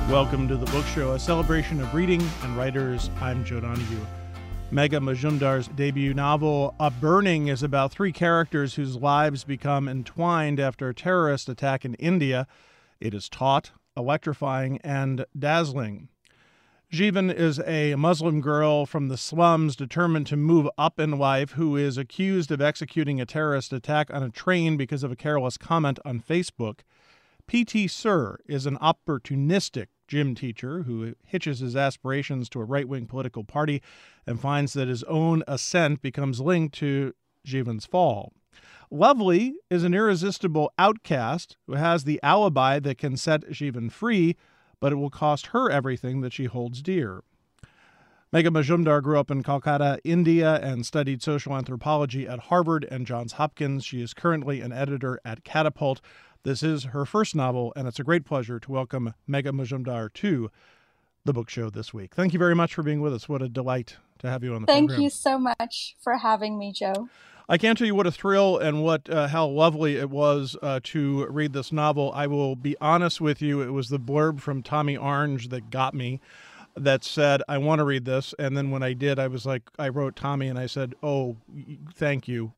Welcome to The Book Show, a celebration of reading and writers. I'm Joe Donahue. Megha Majumdar's debut novel, A Burning, is about three characters whose lives become entwined after a terrorist attack in India. It is taut, electrifying, and dazzling. Jeevan is a Muslim girl from the slums determined to move up in life who is accused of executing a terrorist attack on a train because of a careless comment on Facebook. P.T. Sur is an opportunistic gym teacher who hitches his aspirations to a right-wing political party and finds that his own ascent becomes linked to Jeevan's fall. Lovely is an irresistible outcast who has the alibi that can set Jeevan free, but it will cost her everything that she holds dear. Megha Majumdar grew up in Calcutta, India, and studied social anthropology at Harvard and Johns Hopkins. She is currently an editor at Catapult. This is her first novel, and it's a great pleasure to welcome Megha Majumdar to The Book Show this week. Thank you very much for being with us. What a delight to have you on the program. Thank you so much for having me, Joe. I can't tell you what a thrill and how lovely it was to read this novel. I will be honest with you, it was the blurb from Tommy Orange that got me, that said, I want to read this. And then when I did, I was like, I wrote Tommy and I said, oh, thank you.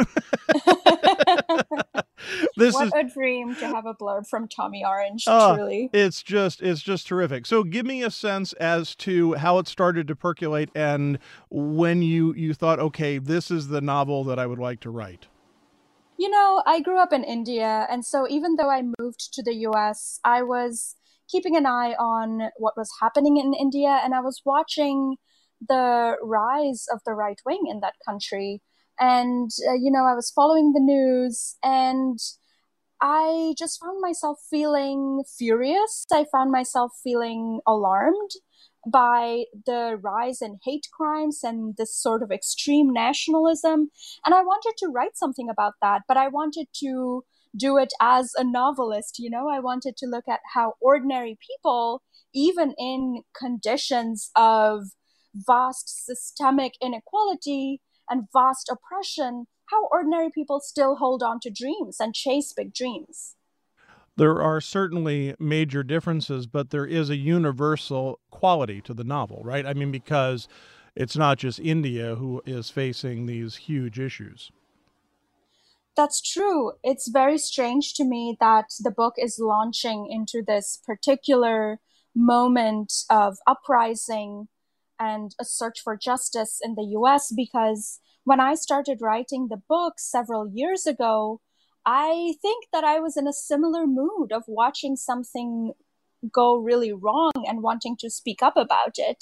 What a dream to have a blurb from Tommy Orange, truly. It's just terrific. So give me a sense as to how it started to percolate and when you thought, okay, this is the novel that I would like to write. You know, I grew up in India, and so even though I moved to the US, I was keeping an eye on what was happening in India, and I was watching the rise of the right wing in that country. And, I was following the news, and I just found myself feeling furious. I found myself feeling alarmed by the rise in hate crimes and this sort of extreme nationalism. And I wanted to write something about that, but I wanted to do it as a novelist. I wanted to look at how ordinary people, even in conditions of vast systemic inequality and vast oppression, how ordinary people still hold on to dreams and chase big dreams. There are certainly major differences, but there is a universal quality to the novel, right? I mean, because it's not just India who is facing these huge issues. That's true. It's very strange to me that the book is launching into this particular moment of uprising and a search for justice in the US, because when I started writing the book several years ago, I think that I was in a similar mood of watching something go really wrong and wanting to speak up about it.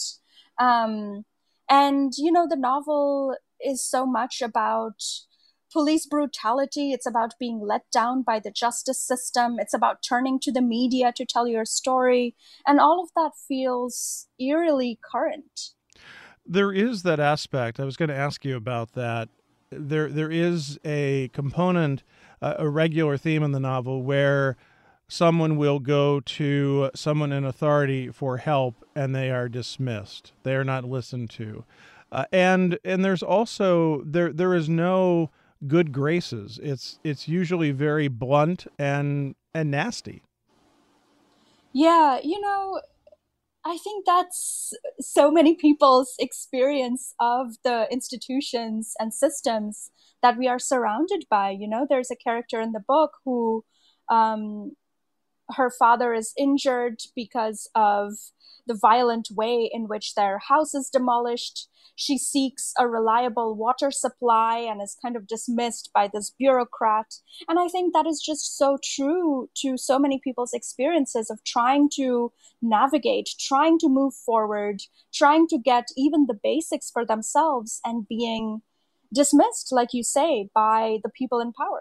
The novel is so much about police brutality. It's about being let down by the justice system. It's about turning to the media to tell your story. And all of that feels eerily current. There is that aspect. I was going to ask you about that. There is a component, a regular theme in the novel where someone will go to someone in authority for help and they are dismissed. They are not listened to. And there's also, there is no good graces. It's usually very blunt and nasty. Yeah, I think that's so many people's experience of the institutions and systems that we are surrounded by. There's a character in the book who her father is injured because of the violent way in which their house is demolished. She seeks a reliable water supply and is kind of dismissed by this bureaucrat. And I think that is just so true to so many people's experiences of trying to navigate, trying to move forward, trying to get even the basics for themselves and being dismissed, like you say, by the people in power.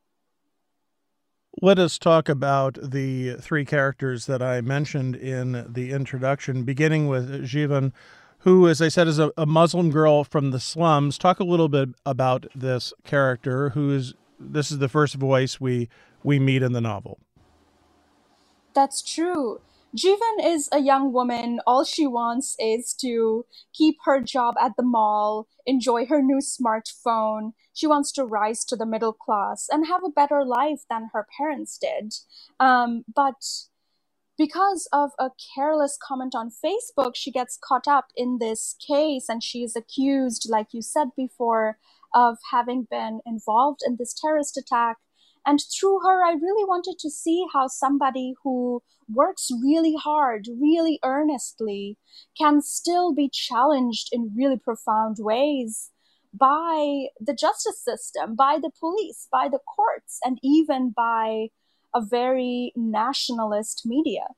Let us talk about the three characters that I mentioned in the introduction, beginning with Jeevan, who, as I said, is a Muslim girl from the slums. Talk a little bit about this character, this is the first voice we meet in the novel. That's true. Jeevan is a young woman. All she wants is to keep her job at the mall, enjoy her new smartphone. She wants to rise to the middle class and have a better life than her parents did. But because of a careless comment on Facebook, she gets caught up in this case and she is accused, like you said before, of having been involved in this terrorist attack. And through her, I really wanted to see how somebody who works really hard, really earnestly, can still be challenged in really profound ways by the justice system, by the police, by the courts, and even by a very nationalist media.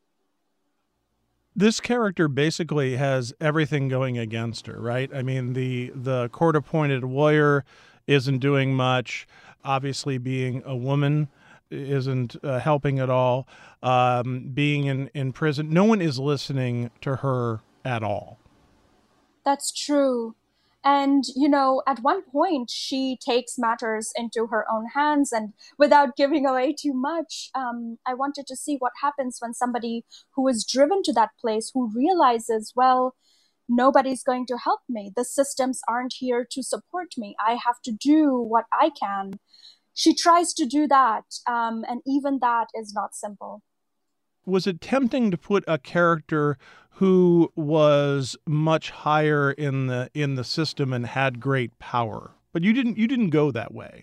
This character basically has everything going against her, right? I mean, the court-appointed lawyer isn't doing much. Obviously, being a woman isn't helping at all. Being in prison, no one is listening to her at all. That's true. And, you know, at one point, she takes matters into her own hands. And without giving away too much, I wanted to see what happens when somebody who is driven to that place, who realizes, well, nobody's going to help me. The systems aren't here to support me. I have to do what I can. She tries to do that. And even that is not simple. Was it tempting to put a character who was much higher in the system and had great power? But you didn't go that way.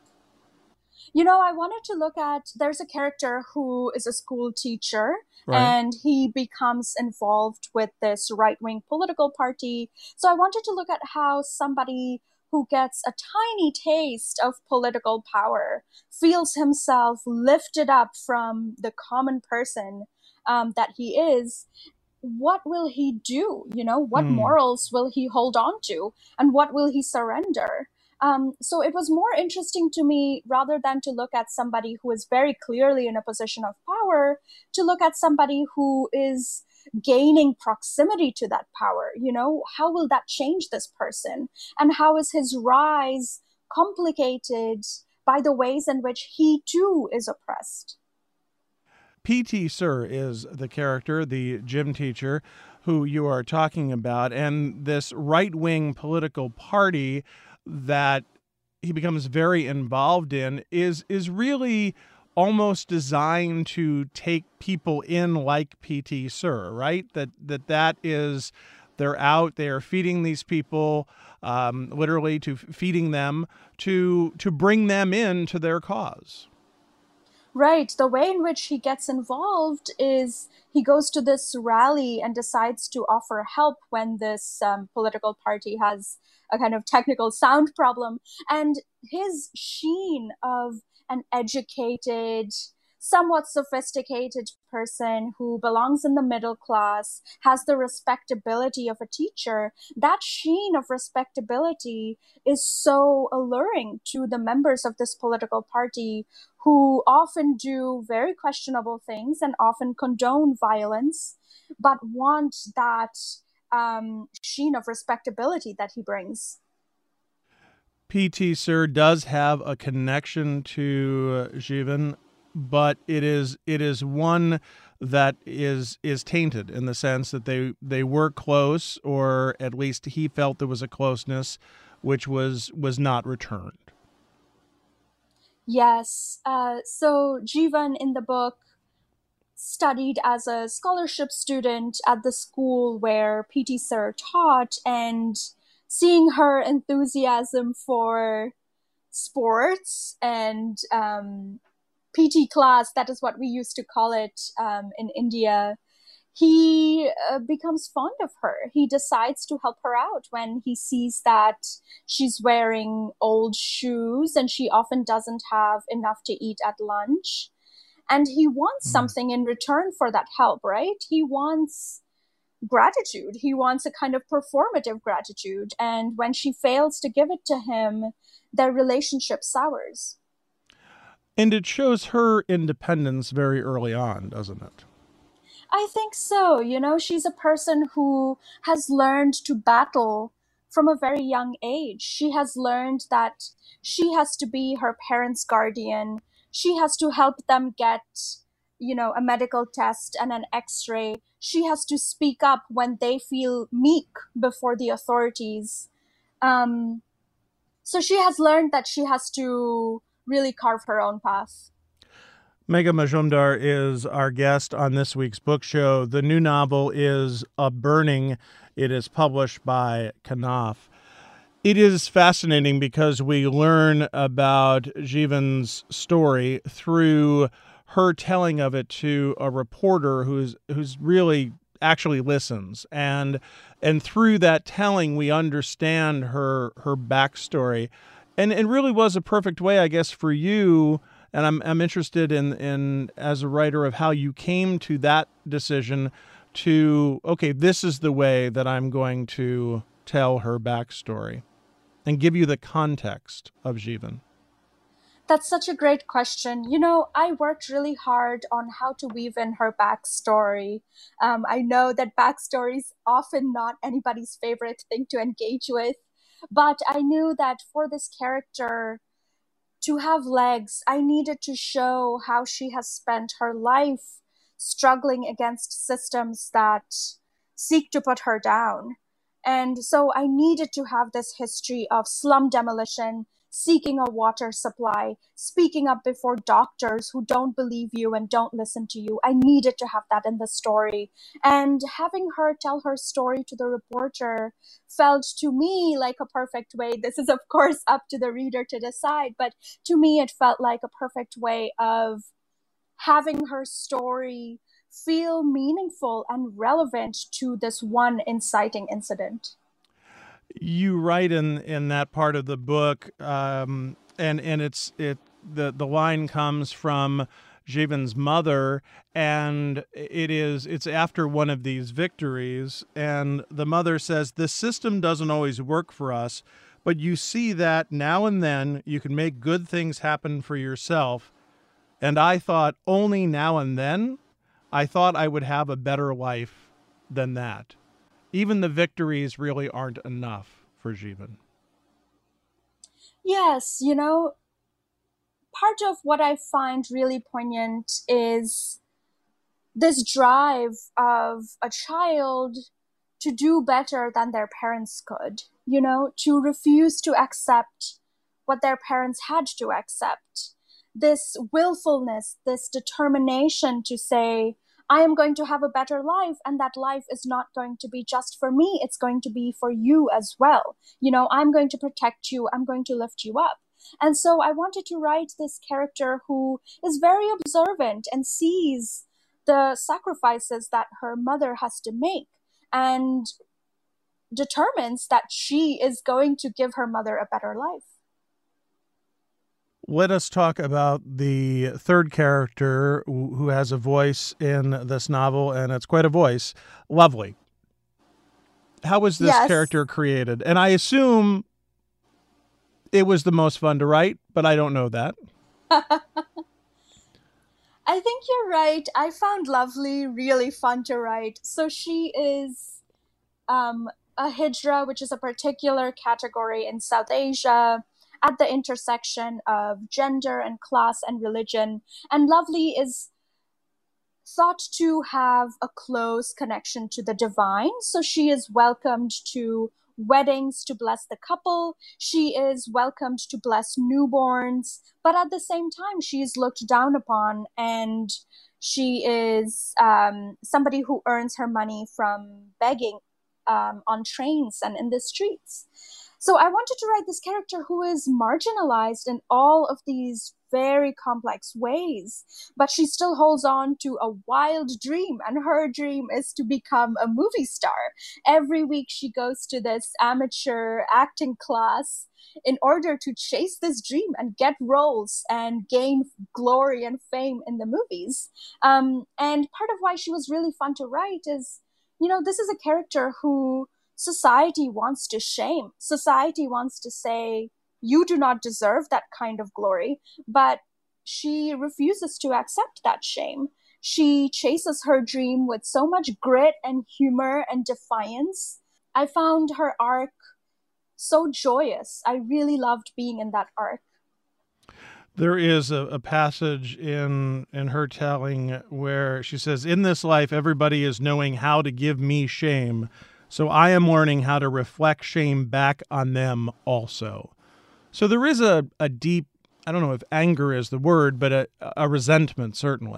You know, I wanted to look at, there's a character who is a school teacher, Right. and he becomes involved with this right-wing political party. So I wanted to look at how somebody who gets a tiny taste of political power feels himself lifted up from the common person that he is. What will he do? You know, what Hmm. morals will he hold on to? And what will he surrender? So it was more interesting to me, rather than to look at somebody who is very clearly in a position of power, to look at somebody who is gaining proximity to that power. You know, how will that change this person? And how is his rise complicated by the ways in which he too is oppressed? P.T. Sir is the character, the gym teacher who you are talking about, and this right-wing political party that he becomes very involved in is really almost designed to take people in like P.T. Sir, right? That is, they're out, they are feeding these people, literally to feeding them to bring them into their cause. Right. The way in which he gets involved is he goes to this rally and decides to offer help when this political party has a kind of technical sound problem. And his sheen of an educated, somewhat sophisticated person who belongs in the middle class, has the respectability of a teacher, that sheen of respectability is so alluring to the members of this political party, who often do very questionable things and often condone violence, but want that sheen of respectability that he brings. P.T. Sir does have a connection to Jivan, but it is one that is tainted in the sense that they were close, or at least he felt there was a closeness, which was not returned. Yes. So Jivan in the book studied as a scholarship student at the school where PT Sir taught, and seeing her enthusiasm for sports and PT class, that is what we used to call it in India, he becomes fond of her. He decides to help her out when he sees that she's wearing old shoes and she often doesn't have enough to eat at lunch. And he wants Mm. something in return for that help, right? He wants gratitude. He wants a kind of performative gratitude. And when she fails to give it to him, their relationship sours. And it shows her independence very early on, doesn't it? I think so. You know, she's a person who has learned to battle from a very young age. She has learned that she has to be her parents' guardian. She has to help them get, you know, a medical test and an x ray. She has to speak up when they feel meek before the authorities. Um, so she has learned that she has to really carve her own path. Megha Majumdar is our guest on this week's book show. The new novel is A Burning. It is published by Knopf. It is fascinating because we learn about Jeevan's story through her telling of it to a reporter who's really actually listens, and through that telling we understand her backstory, and it really was a perfect way, I guess, for you. And I'm interested in as a writer of how you came to that decision to, okay, this is the way that I'm going to tell her backstory and give you the context of Jeevan. That's such a great question. I worked really hard on how to weave in her backstory. I know that backstory is often not anybody's favorite thing to engage with, but I knew that for this character to have legs, I needed to show how she has spent her life struggling against systems that seek to put her down. And so I needed to have this history of slum demolition, seeking a water supply, speaking up before doctors who don't believe you and don't listen to you. I needed to have that in the story. And having her tell her story to the reporter felt to me like a perfect way. This is, of course, up to the reader to decide, but to me, it felt like a perfect way of having her story feel meaningful and relevant to this one inciting incident. You write in that part of the book, and the line comes from Jeevan's mother, and it's after one of these victories, and the mother says, "The system doesn't always work for us, but you see that now and then you can make good things happen for yourself." And I thought, only now and then? I thought I would have a better life than that. Even the victories really aren't enough for Jeevan. Yes, part of what I find really poignant is this drive of a child to do better than their parents could, to refuse to accept what their parents had to accept. This willfulness, this determination to say, I am going to have a better life, and that life is not going to be just for me, it's going to be for you as well. I'm going to protect you, I'm going to lift you up. And so I wanted to write this character who is very observant and sees the sacrifices that her mother has to make and determines that she is going to give her mother a better life. Let us talk about the third character who has a voice in this novel, and it's quite a voice, Lovely. How was this character created? And I assume it was the most fun to write, but I don't know that. I think you're right. I found Lovely really fun to write. So she is a hijra, which is a particular category in South Asia, at the intersection of gender and class and religion. And Lovely is thought to have a close connection to the divine. So she is welcomed to weddings to bless the couple. She is welcomed to bless newborns. But at the same time, she is looked down upon, and she is somebody who earns her money from begging on trains and in the streets. So I wanted to write this character who is marginalized in all of these very complex ways, but she still holds on to a wild dream, and her dream is to become a movie star. Every week she goes to this amateur acting class in order to chase this dream and get roles and gain glory and fame in the movies. And part of why she was really fun to write is, this is a character who society wants to shame. Society wants to say, you do not deserve that kind of glory, but she refuses to accept that shame. She chases her dream with so much grit and humor and defiance. I found her arc so joyous. I really loved being in that arc. There is a passage in her telling where she says, "In this life, everybody is knowing how to give me shame. So I am learning how to reflect shame back on them also." So there is a deep I don't know if anger is the word, but a resentment, certainly.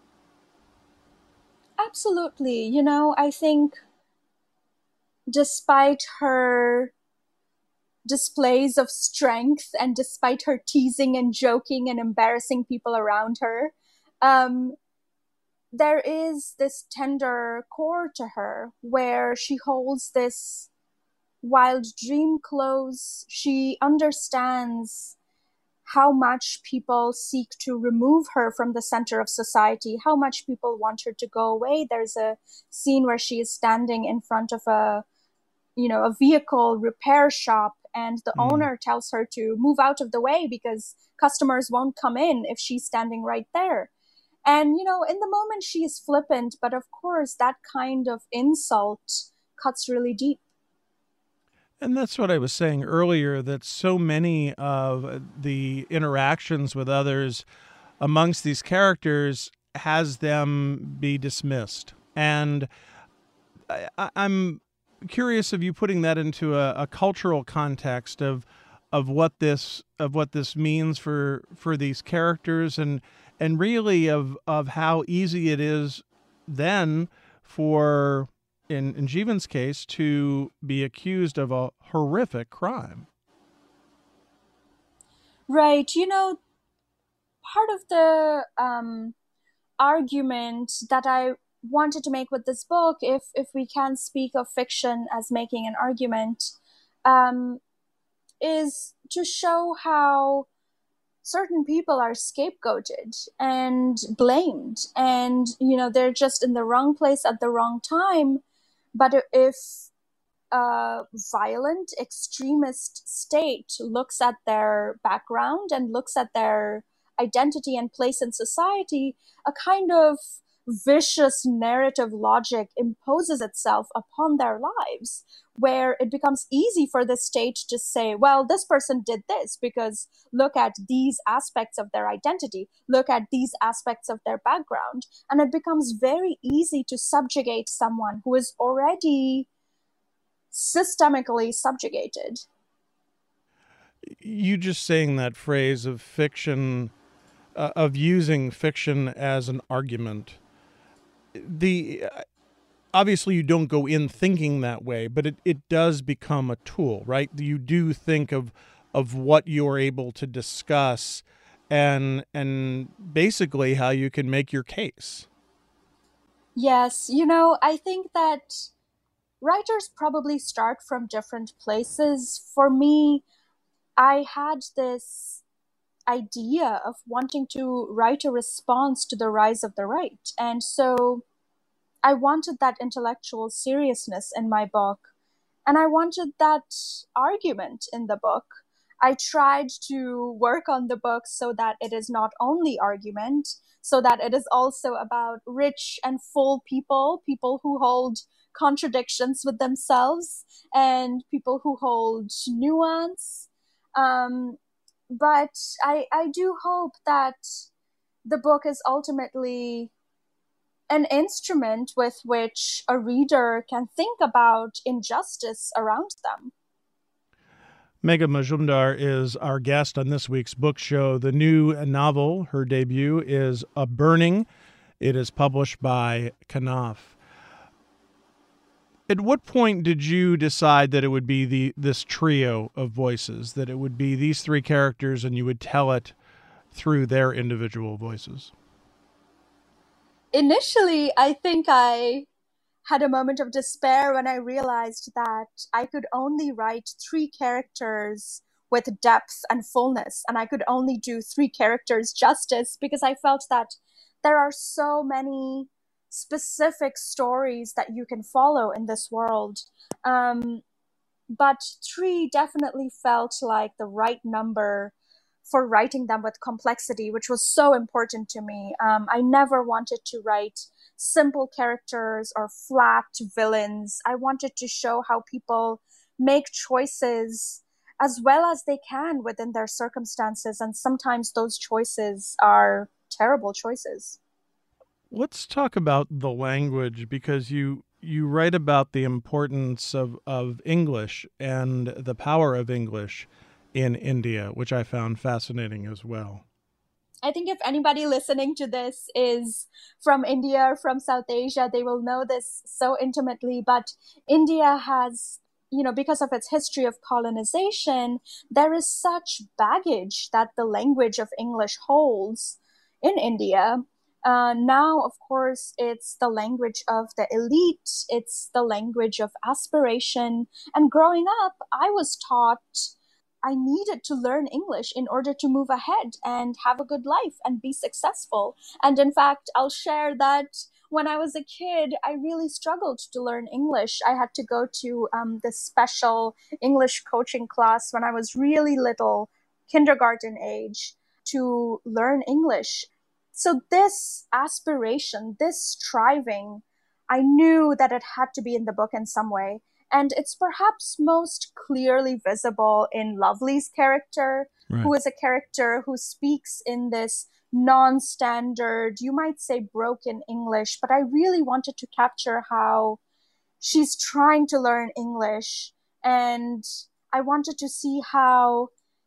Absolutely. I think despite her displays of strength and despite her teasing and joking and embarrassing people around her, um, there is this tender core to her where she holds this wild dream close. She understands how much people seek to remove her from the center of society, how much people want her to go away. There's a scene where she is standing in front of a vehicle repair shop, and the owner tells her to move out of the way because customers won't come in if she's standing right there. And in the moment she is flippant, but of course that kind of insult cuts really deep. And that's what I was saying earlier, that so many of the interactions with others amongst these characters has them be dismissed. And I'm curious of you putting that into a cultural context of what this means for these characters, and really of how easy it is then for in Jeevan's case to be accused of a horrific crime. Right. Part of the argument that I wanted to make with this book, if we can speak of fiction as making an argument, um, is to show how certain people are scapegoated and blamed, and they're just in the wrong place at the wrong time. But if a violent extremist state looks at their background and looks at their identity and place in society, a kind of vicious narrative logic imposes itself upon their lives, where it becomes easy for the state to say, well, this person did this because look at these aspects of their identity, look at these aspects of their background. And it becomes very easy to subjugate someone who is already systemically subjugated. You just saying that phrase of fiction, of using fiction as an argument, the obviously you don't go in thinking that way, but it does become a tool, right? You do think of what you're able to discuss and basically how you can make your case. Yes, I think that writers probably start from different places. For me, I had this idea of wanting to write a response to the rise of the right. And so I wanted that intellectual seriousness in my book, and I wanted that argument in the book. I tried to work on the book so that it is not only argument, so that it is also about rich and full people, people who hold contradictions with themselves, and people who hold nuance. Um, but I do hope that the book is ultimately an instrument with which a reader can think about injustice around them. Megha Majumdar is our guest on this week's book show. The new novel, her debut, is A Burning. It is published by Knopf. At what point did you decide that it would be this trio of voices, that it would be these three characters and you would tell it through their individual voices? Initially, I think I had a moment of despair when I realized that I could only write three characters with depth and fullness, and I could only do three characters justice because I felt that there are so many specific stories that you can follow in this world. Um, but three definitely felt like the right number for writing them with complexity, which was so important to me. I never wanted to write simple characters or flat villains. I wanted to show how people make choices as well as they can within their circumstances. And sometimes those choices are terrible choices. Let's talk about the language, because you write about the importance of English and the power of English in India, which I found fascinating as well. I think if anybody listening to this is from India or from South Asia, they will know this so intimately. But India has, because of its history of colonization, there is such baggage that the language of English holds in India. Now, of course, it's the language of the elite, it's the language of aspiration. And growing up, I was taught I needed to learn English in order to move ahead and have a good life and be successful. And in fact, I'll share that when I was a kid, I really struggled to learn English. I had to go to this special English coaching class when I was really little, kindergarten age, to learn English. So, this aspiration, this striving, I knew that it had to be in the book in some way. And it's perhaps most clearly visible in Lovely's character, Right. who is a character who speaks in this non standard, you might say broken English. But I really wanted to capture how she's trying to learn English. And I wanted to see how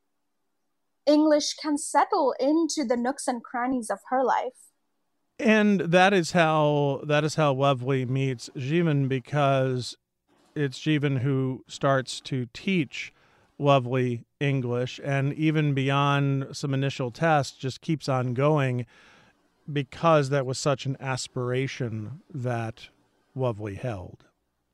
English can settle into the nooks and crannies of her life. And that is how Lovely meets Jeevan, because it's Jeevan who starts to teach Lovely English, and even beyond some initial tests, just keeps on going because that was such an aspiration that Lovely held.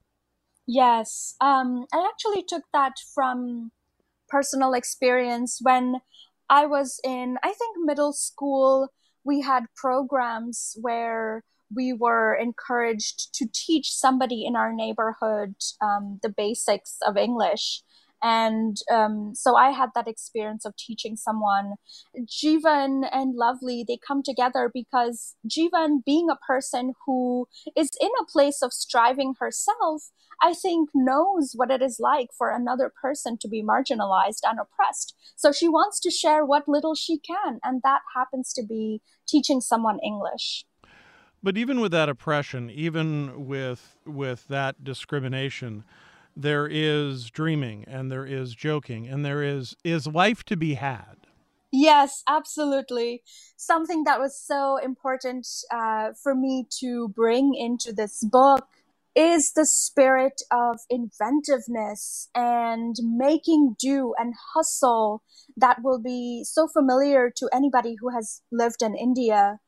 Yes, I actually took that from personal experience when I was in, I think, middle school. We had programs where we were encouraged to teach somebody in our neighborhood the basics of English. And so I had that experience of teaching someone. Jeevan and Lovely, they come together because Jeevan, being a person who is in a place of striving herself, I think knows what it is like for another person to be marginalized and oppressed. So she wants to share what little she can, and that happens to be teaching someone English. But even with that oppression, even with that discrimination, there is dreaming and there is joking and there is life to be had. Yes, absolutely. Something that was so important for me to bring into this book is the spirit of inventiveness and making do and hustle that will be so familiar to anybody who has lived in India.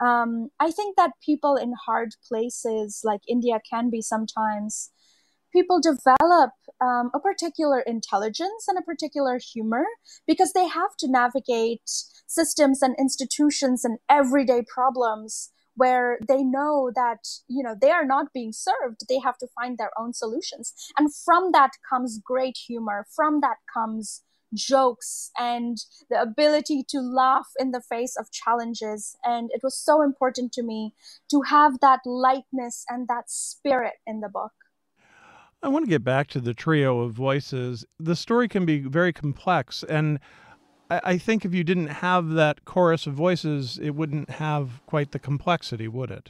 I think that people in hard places like India can be sometimes, people develop a particular intelligence and a particular humor because they have to navigate systems and institutions and everyday problems where they know that they are not being served. They have to find their own solutions, and from that comes great humor, from that comes jokes and the ability to laugh in the face of challenges. And it was so important to me to have that lightness and that spirit in the book. I want to get back to the trio of voices. The story can be very complex, and I think if you didn't have that chorus of voices, it wouldn't have quite the complexity, would it?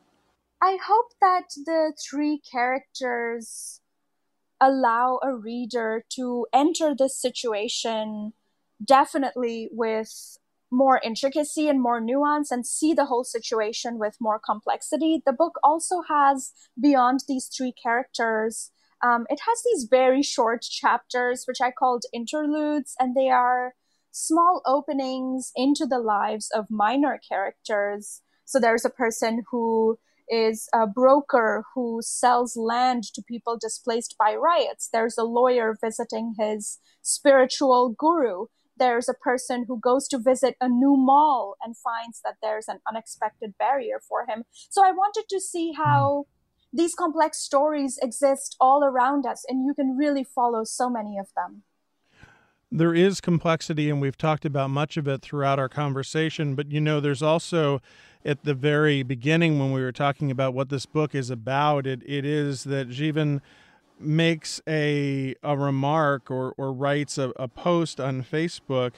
I hope that the three characters allow a reader to enter this situation definitely with more intricacy and more nuance and see the whole situation with more complexity. The book also has, beyond these three characters, it has these very short chapters, which I called interludes, and they are small openings into the lives of minor characters. So there's a person who is a broker who sells land to people displaced by riots. There's a lawyer visiting his spiritual guru. There's a person who goes to visit a new mall and finds that there's an unexpected barrier for him. So I wanted to see how these complex stories exist all around us, and you can really follow so many of them. There is complexity, and we've talked about much of it throughout our conversation. But, there's also at the very beginning when we were talking about what this book is about, it is that Jeevan makes a remark or writes a post on Facebook,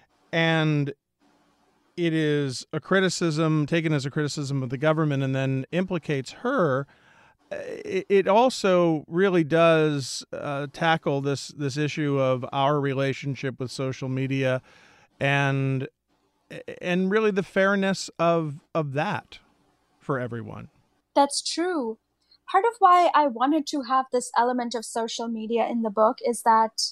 and it is a criticism taken as a criticism of the government and then implicates her. it also really does tackle this issue of our relationship with social media and really the fairness of that for everyone. That's true. Part of why I wanted to have this element of social media in the book is that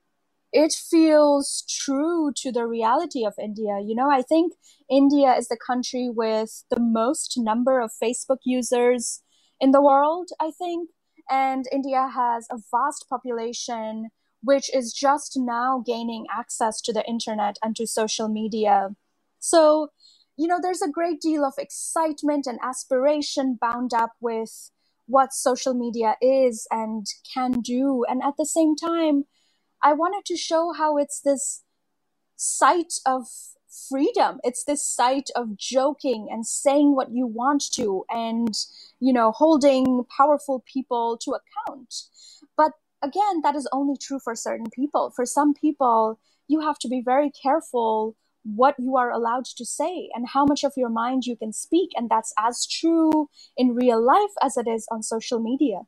it feels true to the reality of India. You know, I think India is the country with the most number of Facebook users in the world, I think. And India has a vast population which is just now gaining access to the internet and to social media. So, you know, there's a great deal of excitement and aspiration bound up with what social media is and can do. And at the same time, I wanted to show how it's this site of freedom. It's this site of joking and saying what you want to and, you know, holding powerful people to account. But again, that is only true for certain people. For some people, you have to be very careful what you are allowed to say and how much of your mind you can speak. And that's as true in real life as it is on social media.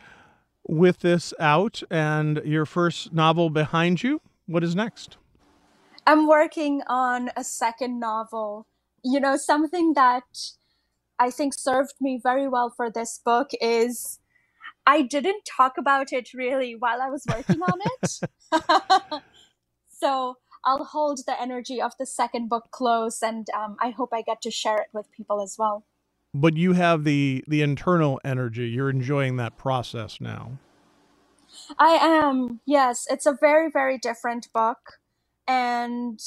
With this out and your first novel behind you, what is next? I'm working on a second novel. You know, something that I think served me very well for this book is I didn't talk about it really while I was working on it. So I'll hold the energy of the second book close, and I hope I get to share it with people as well. But you have the internal energy. You're enjoying that process now. I am. Yes, it's a very, very different book. And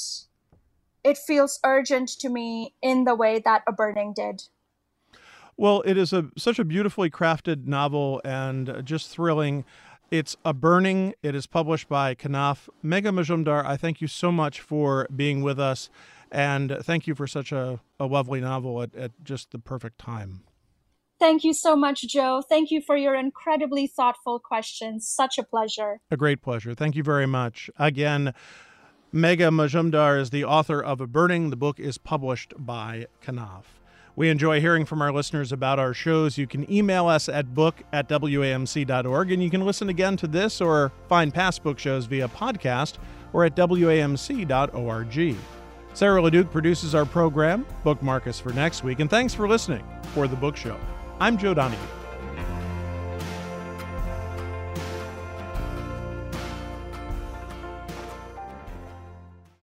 it feels urgent to me in the way that A Burning did. Well, it is such a beautifully crafted novel and just thrilling. It's A Burning. It is published by Knopf. Megha Majumdar, I thank you so much for being with us. And thank you for such a lovely novel at just the perfect time. Thank you so much, Joe. Thank you for your incredibly thoughtful questions. Such a pleasure. A great pleasure. Thank you very much. Again, Megha Majumdar is the author of A Burning. The book is published by Knopf. We enjoy hearing from our listeners about our shows. You can email us at book@wamc.org, and you can listen again to this or find past book shows via podcast or at wamc.org. Sarah LeDuc produces our program. Bookmark us for next week, and thanks for listening for The Book Show. I'm Joe Donahue.